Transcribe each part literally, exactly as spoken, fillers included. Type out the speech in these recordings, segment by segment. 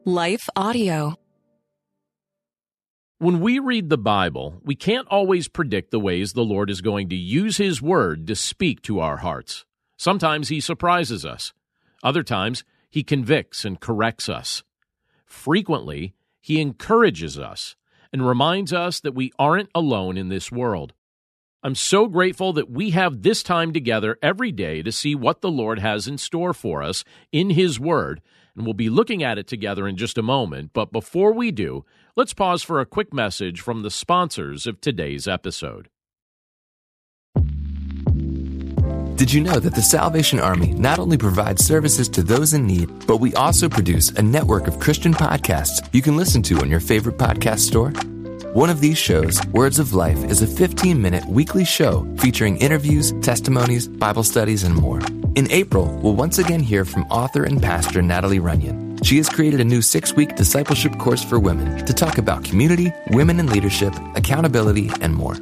Life Audio. When we read the Bible, we can't always predict the ways the Lord is going to use His Word to speak to our hearts. Sometimes He surprises us. Other times, He convicts and corrects us. Frequently, He encourages us and reminds us that we aren't alone in this world. I'm so grateful that we have this time together every day to see what the Lord has in store for us in His Word, and we'll be looking at it together in just a moment. But before we do, let's pause for a quick message from the sponsors of today's episode. Did you know that the Salvation Army not only provides services to those in need, but we also produce a network of Christian podcasts you can listen to on your favorite podcast store? One of these shows, Words of Life, is a fifteen-minute weekly show featuring interviews, testimonies, Bible studies, and more. In April, we'll once again hear from author and pastor Natalie Runyon. She has created a new six-week discipleship course for women to talk about community, women in leadership, accountability, and more.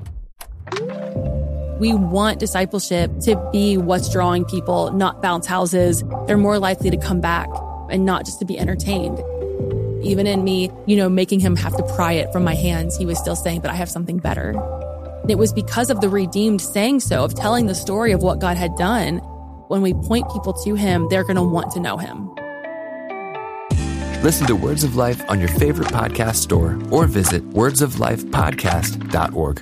We want discipleship to be what's drawing people, not bounce houses. They're more likely to come back and not just to be entertained. Even in me, you know, making him have to pry it from my hands, he was still saying, but I have something better. And it was because of the redeemed saying so, of telling the story of what God had done. When we point people to him, they're going to want to know him. Listen to Words of Life on your favorite podcast store or visit words of life podcast dot org.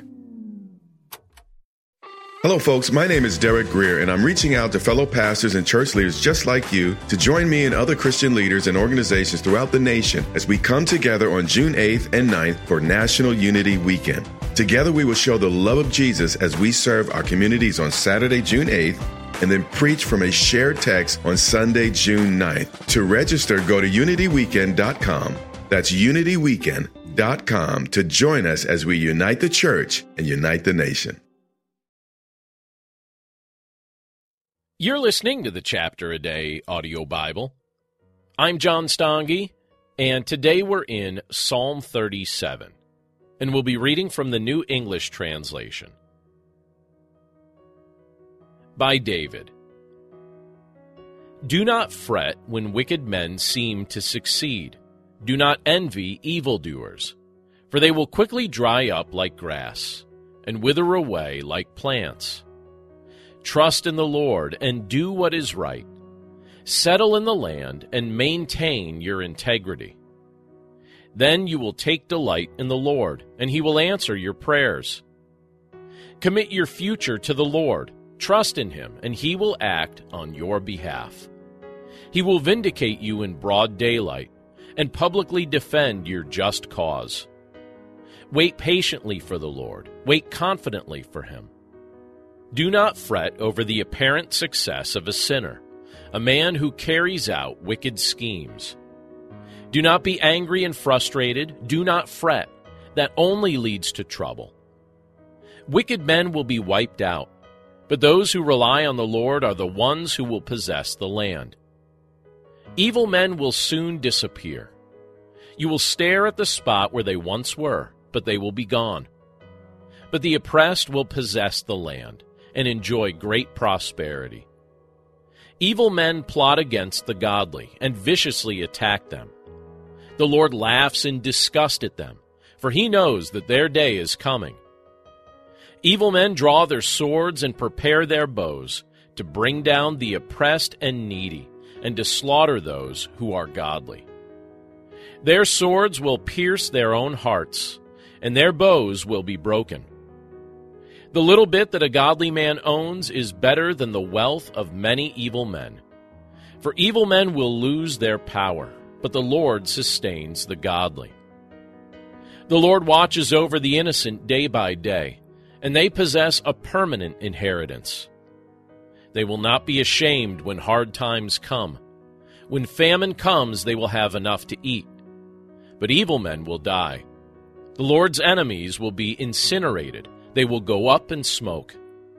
Hello, folks. My name is Derek Greer, and I'm reaching out to fellow pastors and church leaders just like you to join me and other Christian leaders and organizations throughout the nation as we come together on June eighth and ninth for National Unity Weekend. Together, we will show the love of Jesus as we serve our communities on Saturday, June eighth, and then preach from a shared text on Sunday, June ninth. To register, go to unity weekend dot com. That's unity weekend dot com to join us as we unite the church and unite the nation. You're listening to the Chapter a Day Audio Bible. I'm John Stange, and today we're in Psalm thirty-seven, and we'll be reading from the New English Translation. By David. Do not fret when wicked men seem to succeed. Do not envy evildoers, for they will quickly dry up like grass and wither away like plants. Trust in the Lord and do what is right. Settle in the land and maintain your integrity. Then you will take delight in the Lord, and He will answer your prayers. Commit your future to the Lord. Trust in Him, and He will act on your behalf. He will vindicate you in broad daylight and publicly defend your just cause. Wait patiently for the Lord. Wait confidently for Him. Do not fret over the apparent success of a sinner, a man who carries out wicked schemes. Do not be angry and frustrated. Do not fret. That only leads to trouble. Wicked men will be wiped out, but those who rely on the Lord are the ones who will possess the land. Evil men will soon disappear. You will stare at the spot where they once were, but they will be gone. But the oppressed will possess the land and enjoy great prosperity. Evil men plot against the godly and viciously attack them. The Lord laughs in disgust at them, for He knows that their day is coming. Evil men draw their swords and prepare their bows to bring down the oppressed and needy and to slaughter those who are godly. Their swords will pierce their own hearts, and their bows will be broken. The little bit that a godly man owns is better than the wealth of many evil men. For evil men will lose their power, but the Lord sustains the godly. The Lord watches over the innocent day by day, and they possess a permanent inheritance. They will not be ashamed when hard times come. When famine comes, they will have enough to eat. But evil men will die. The Lord's enemies will be incinerated. They will go up in smoke.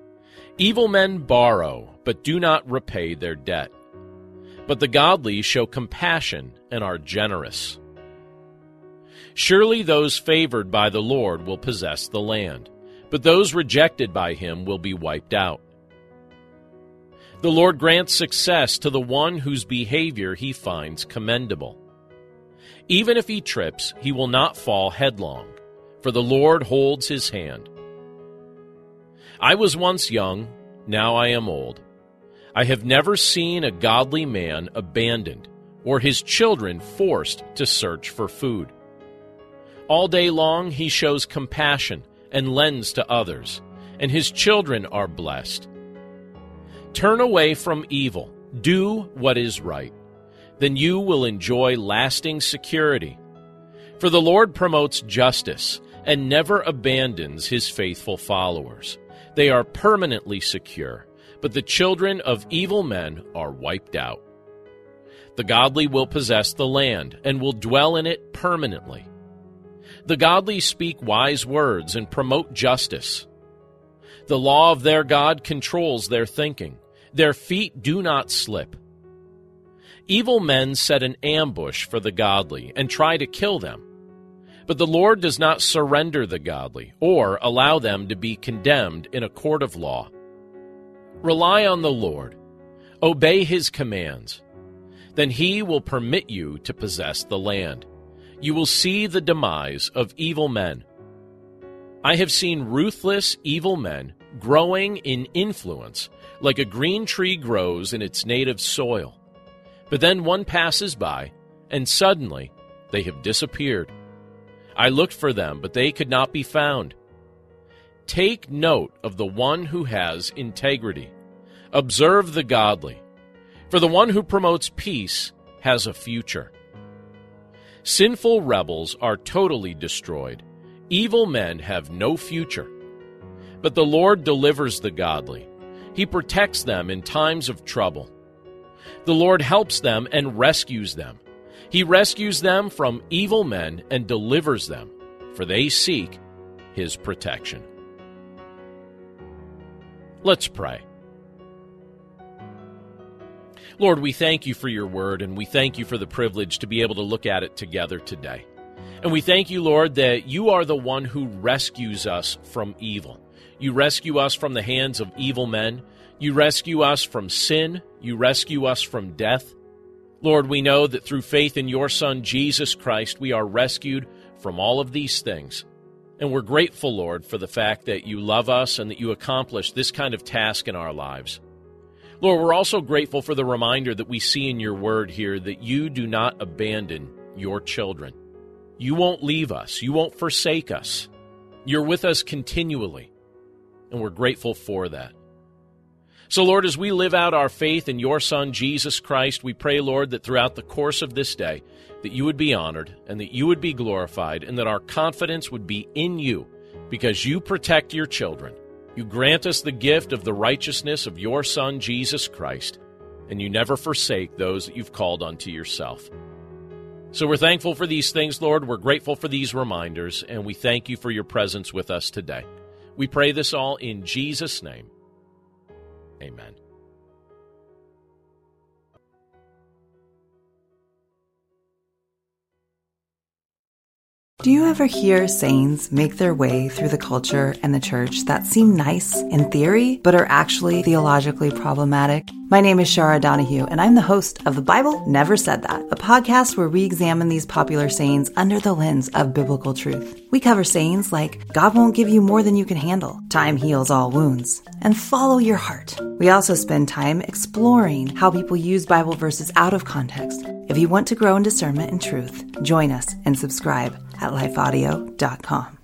Evil men borrow, but do not repay their debt. But the godly show compassion and are generous. Surely those favored by the Lord will possess the land, but those rejected by Him will be wiped out. The Lord grants success to the one whose behavior He finds commendable. Even if he trips, he will not fall headlong, for the Lord holds his hand. I was once young, now I am old. I have never seen a godly man abandoned, or his children forced to search for food. All day long he shows compassion and lends to others, and his children are blessed. Turn away from evil, do what is right. Then you will enjoy lasting security. For the Lord promotes justice and never abandons his faithful followers. They are permanently secure, but the children of evil men are wiped out. The godly will possess the land and will dwell in it permanently. The godly speak wise words and promote justice. The law of their God controls their thinking. Their feet do not slip. Evil men set an ambush for the godly and try to kill them. But the Lord does not surrender the godly or allow them to be condemned in a court of law. Rely on the Lord. Obey his commands. Then he will permit you to possess the land. You will see the demise of evil men. I have seen ruthless evil men growing in influence like a green tree grows in its native soil. But then one passes by, and suddenly they have disappeared. I looked for them, but they could not be found. Take note of the one who has integrity. Observe the godly, for the one who promotes peace has a future. Sinful rebels are totally destroyed. Evil men have no future. But the Lord delivers the godly. He protects them in times of trouble. The Lord helps them and rescues them. He rescues them from evil men and delivers them, for they seek his protection. Let's pray. Lord, we thank you for your word, and we thank you for the privilege to be able to look at it together today. And we thank you, Lord, that you are the one who rescues us from evil. You rescue us from the hands of evil men. You rescue us from sin. You rescue us from death. Lord, we know that through faith in your Son, Jesus Christ, we are rescued from all of these things. And we're grateful, Lord, for the fact that you love us and that you accomplish this kind of task in our lives. Lord, we're also grateful for the reminder that we see in your word here that you do not abandon your children. You won't leave us. You won't forsake us. You're with us continually, and we're grateful for that. So, Lord, as we live out our faith in your Son, Jesus Christ, we pray, Lord, that throughout the course of this day, that you would be honored and that you would be glorified and that our confidence would be in you because you protect your children. You grant us the gift of the righteousness of your Son, Jesus Christ, and you never forsake those that you've called unto yourself. So we're thankful for these things, Lord. We're grateful for these reminders, and we thank you for your presence with us today. We pray this all in Jesus' name. Amen. Do you ever hear sayings make their way through the culture and the church that seem nice in theory, but are actually theologically problematic? My name is Shara Donahue, and I'm the host of The Bible Never Said That, a podcast where we examine these popular sayings under the lens of biblical truth. We cover sayings like, God won't give you more than you can handle, time heals all wounds, and follow your heart. We also spend time exploring how people use Bible verses out of context. If you want to grow in discernment and truth, join us and subscribe at life audio dot com.